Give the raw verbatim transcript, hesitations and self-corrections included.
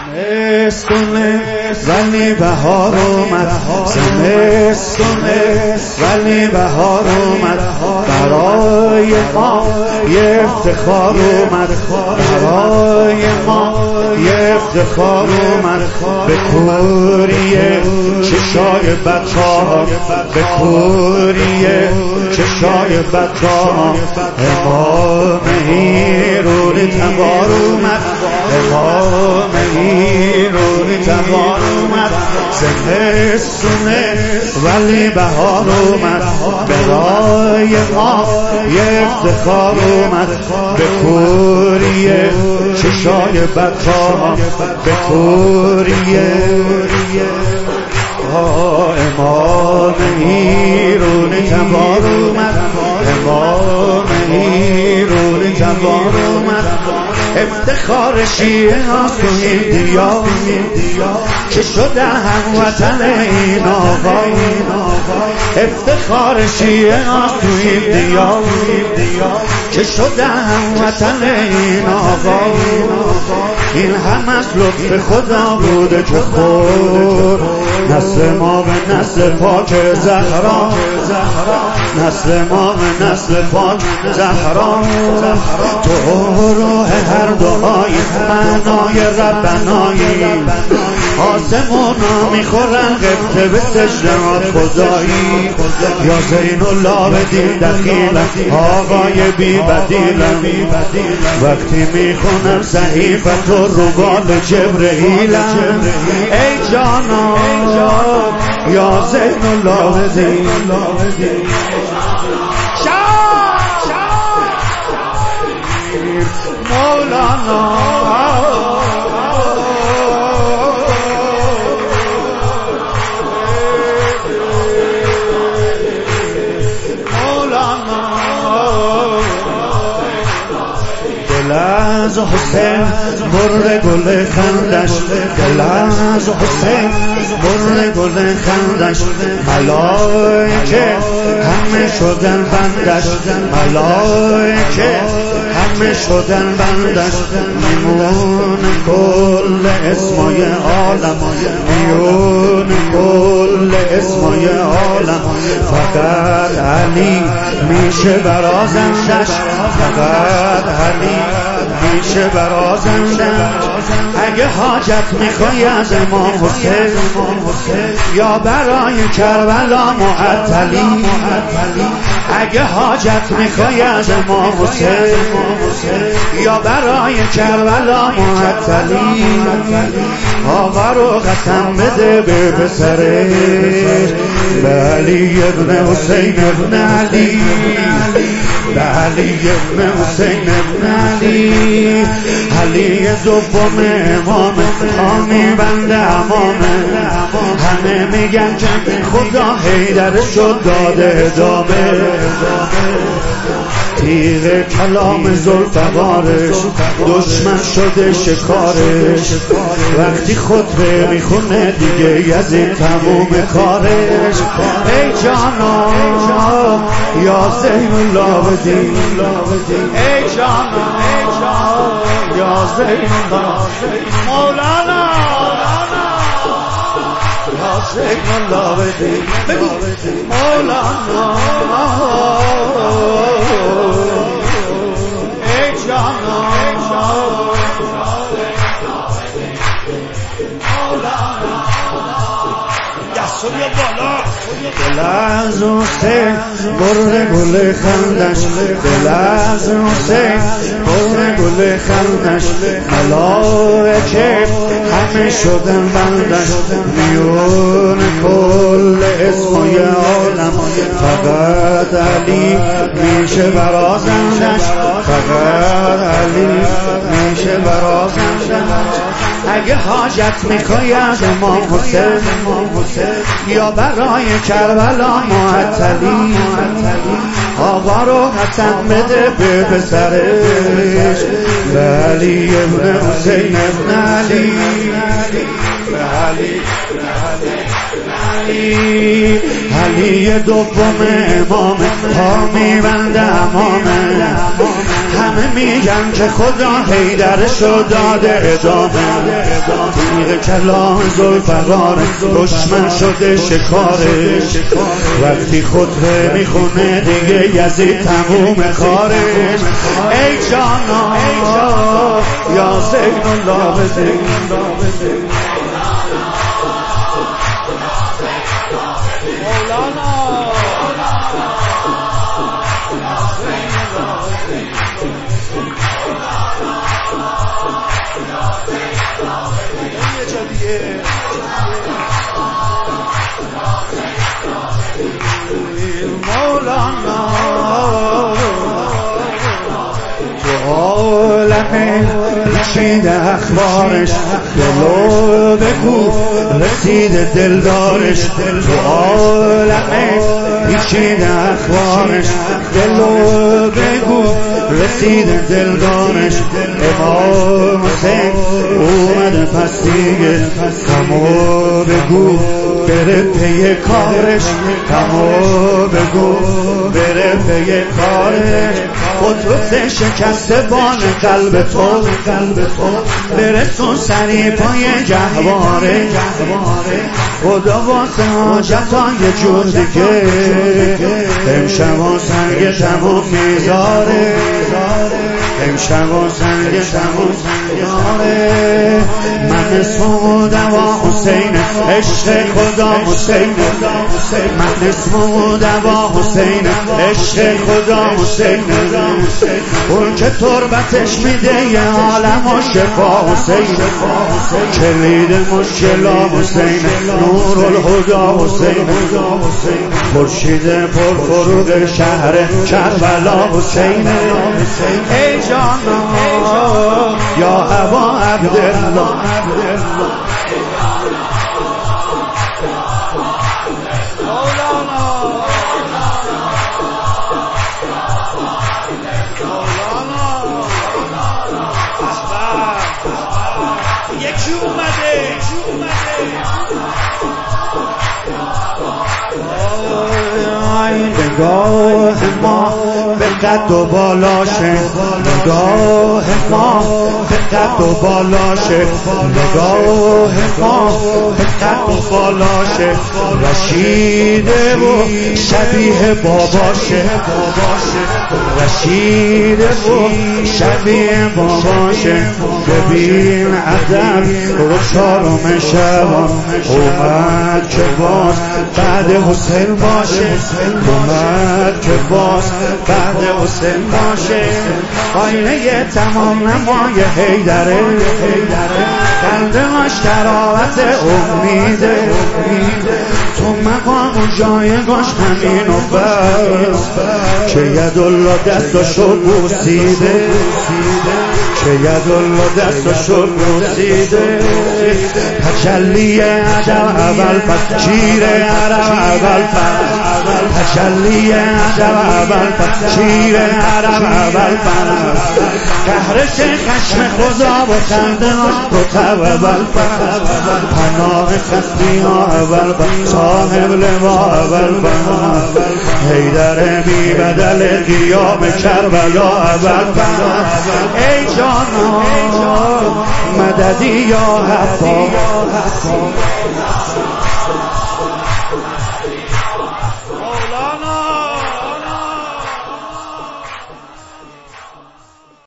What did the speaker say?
زمستونه ولی بهار اومد، زمستونه ولی بهار اومد، برای ما یه افتخار اومد، برای ما یه افتخار اومد. به کوریه چشای بچه‌ها، به کوریه چشای بچه‌ها، امام ایرون تبار اومد، امام ایرون تبار اومد. زمستونه ولی بهار اومد، برای ما یه افتخار اومد. به کوریه چشای بچه‌ها، به کوریه امام ایرون تبار اومد، امام ایرون تبار اومد. افتخار شیعه ها تو این دیار که شدن هموطن این آقا، افتخار شیعه ها تو این دیار که شدن هموطن این آقا. این هم از لطف خدا بوده که خود نسل ما به نسل پاک زهرا، نسل ما به نسل پاک زهرا. تو روح هر دعای معنای ربنایی، آسمونا میخورن قبطه به سجدات خدایی. یا زین الله بدین دخیلم، آقای بی بدیلم، وقتی میخونم صحیفت و روبال جبرئیلم. ای جانا یا زین الله بدین مولانا. دل از حسین بر گل خندش، دل از حسین بر گل خندش. ملائکه همه شدن بندش، ملائکه همه شدن بندش. میمون کل اسمای عالم، میون کل اسمای عالم. فقط علی میشه برازندش، فقط علی میشه برازندش. اگه حاجت میخوای از امام حسین یا برای کربلا معطلی، اگه حاجت میخوای از امام حسین یا برای کربلا معطلی، آقا رو قسم بده به پسرش، به علی ابن حسین ابن علی، به علی ابن حسین ابن علی. علی دوم امام حامی بنده امامه، همه میگن که خدا حیدرشو داده ادامه. تیغ کلام ذوالفقارش دشمن شده شکارش، وقتی خطبه میخونه دیگه یزید تموم کارش. ای جانا یا زین الله بدین، ای جانا یا زین الله مولانا، یا زین الله بدین مولانا. ای جانا دستوری بالا. دل از حسین بر گل خندش، دل از حسین بر گل خندش. ملائکه همه شدن بندش، میون کل اسمای عالم. فقط علی میشه برازندش، فقط علی میشه برازندش. اگه حاجت میخوای از امام حسین یا برای کربلا معطلی، آقا رو قسم بده به پسرش، به علی ابن حسین ابن علی، به علی علی. علی دوم امام حامی بنده امامه، همه میگن که خدا حیدرشو داده ادامه، تیغ کلام ذوالفقار دشمن شده شکاره، وقتی خطبه میخونه دیگه یزید تموم کارش. ای جانا یا زین الله بزین مولانا تو عالم پیچیده اخبارش دلو بگو رسید دلدارش، تو عالم پیچیده اخبارش دلو بگو رسید دلدارش. امام حسین اومد پس دیگه همو بگو بره پی کارش، همو بگو بره پی کارش. قدرت شکسته بان قلب تو، قلب تو برسون سری پای جهواره، خدا واسه حاجتا یه جور دیگه امشب و سنگ تموم میذاره، امشب و سنگ تموم میذاره. من اسمم دوا حسین، عشق خدا حسین، من اسمم دوا حسین، عشق خدا حسین، اون که تربتش میده یه عالم و شفا حسین، کلید مشکلا حسین، نور الهدا حسین، خورشید پرفروغ شهر کربلا حسین. ای جانا یا ابا عبدالله یکی اومده نگاه ما به قد و بالاشه، نگاه ما به قد و بالاشه، نگاه ما به قد و بالاشه، رشیده و شبیه باباشه، رشیده و شبیه باباشه. ببین ادب رو چارم شبان اومد که باز بعد حسین باشه، اومد که باز بعد حسین باشه. آینه تمام نمای حیدره، قلبش تراوت امیده، تو مقام و جایگاش همین و بس که یدالله دستاشو بوسیده، که یدالله دستاشو بوسیده. تجلی ادب اول پس شیر عرب اول پس، تجلی ادب اول پس شیر عرب اول پس، قهرش خشم خدا و خندهاش کتب اول پس، پناه خستی ها اول پس، صاحب لوا اول پس، حیدر بی بدل قیام کربلا اول پس. ای جانا مددی یا حفا